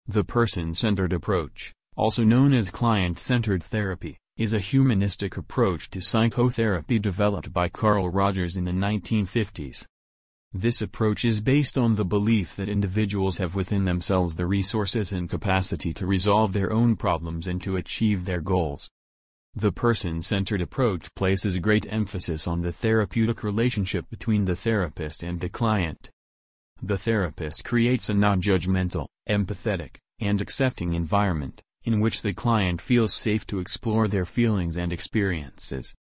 The person-centered approach, also known as client-centered therapy, is a humanistic approach to psychotherapy developed by Carl Rogers in the 1950s. This approach is based on the belief that individuals have within themselves the resources and capacity to resolve their own problems and to achieve their goals. The person-centered approach places great emphasis on the therapeutic relationship between the therapist and the client. The therapist creates a non-judgmental, empathetic, and accepting environment, in which the client feels safe to explore their feelings and experiences.